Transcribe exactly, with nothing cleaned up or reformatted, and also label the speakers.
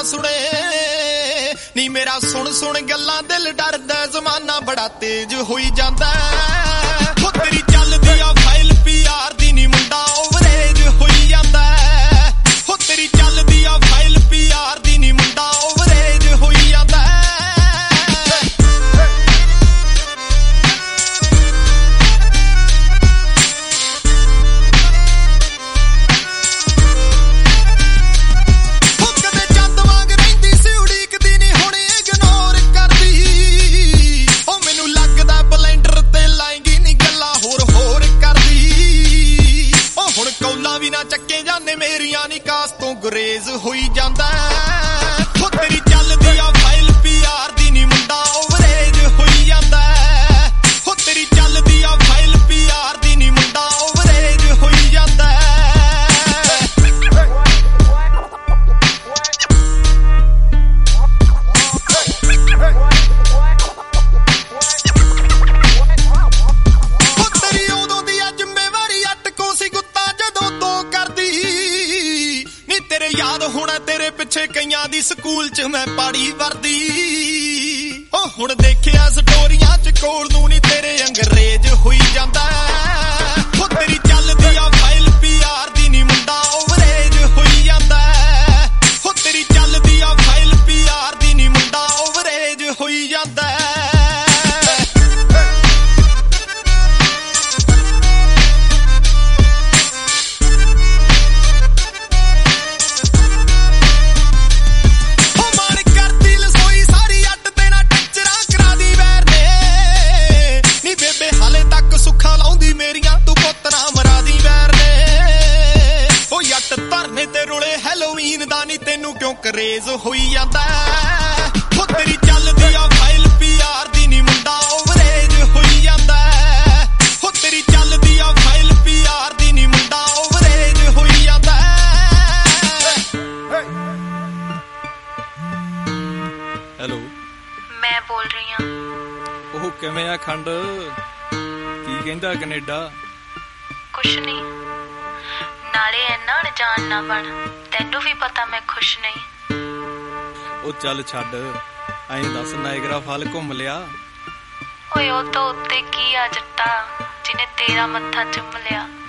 Speaker 1: सुने नी मेरा सुन सुन गल्लां दिल डरदा जमाना बड़ा तेज होई जांदा हो तेरी चलदी आ फाइल पीआर दी नी मुंडा ओवरेज होई जांदा हो तेरी चलदी आ फाइल पीआर दी नी मुंडा ओवरेज होई जांदा ਚੱਕੇ ਜਾਂਦੇ ਮੇਰੀਆਂ ਨਿਕਾਸ ਤੋਂ ਗੁਰੇਜ਼ ਹੋਈ ਜਾਂਦਾ ਹੋ ਤੇਰੀ ਚੱਲਦੀ ਆ ਫਾਈਲ ਪੀਆਰ ਦੀ ਨੀ ਮੁੰਡਾ ਓਵਰੇਜ ਹੋਈ ਜਾਂਦਾ ਹੋ ਤੇਰੀ ਚੱਲਦੀ ਆ ਫਾਈਲ ਪੀਆਰ ਦੀ ਨੀ ਮੁੰਡਾ ਓਵਰੇਜ ਹੋਈ ਜਾਂਦਾ याद होना तेरे पिछे कईयां दी स्कूल च मैं पाड़ी वर्दी ओ हुण देखिया स्टोरियां च कोल नूं नी तेरे अंग्रेज होई जांदा हो तेरी चलदी आ फाइल पीआर दी नी मुंडा ओवरेज होई जांदा हो तेरी चलदी आ फाइल पीआर दी नी मुंडा ओवरेज होई जांदा ਹੈਲੋਵੀਨ ਦਾ ਨੀ ਤੈਨੂੰ ਕਿਉਂ ਕਰੇਜ਼ ਹੋਈ ਜਾਂਦਾ ਹੋ ਤੇਰੀ ਚੱਲਦੀ ਆ ਫਾਈਲ ਪੀਆਰ ਦੀ ਨੀ ਮੁੰਡਾ ਓਵਰੇਜ ਹੋਈ ਜਾਂਦਾ ਹੋ ਤੇਰੀ ਚੱਲਦੀ ਆ ਫਾਈਲ ਪੀਆਰ ਦੀ ਨੀ ਮੁੰਡਾ ਓਵਰੇਜ ਹੋਈ ਜਾਂਦਾ ਹੈਲੋ
Speaker 2: ਮੈਂ ਬੋਲ ਰਹੀ ਹਾਂ
Speaker 3: ਉਹ ਕਿਵੇਂ ਆ ਖੰਡ ਕੀ ਕਹਿੰਦਾ ਕੈਨੇਡਾ
Speaker 2: ਕੁਛ ਨਹੀਂ ਨਾਲੇ ਇੰਨਾ ਅਣਜਾਣ ਨਾ ਬਣ ਤੈਨੂੰ ਵੀ ਪਤਾ ਮੈਂ ਖੁਸ਼ ਨਹੀਂ
Speaker 3: ਉਹ ਚੱਲ ਛੱਡ ਐਂ ਦੱਸ ਨਾਇਗਰਾ ਫਾਲ ਘੁੰਮ ਲਿਆ
Speaker 2: ਓਏ ਉਹ ਤੋਂ ਉੱਤੇ ਕੀ ਆ ਜੱਟਾ ਜਿਹਨੇ ਤੇਰਾ ਮੱਥਾ ਚੁੰਮ ਲਿਆ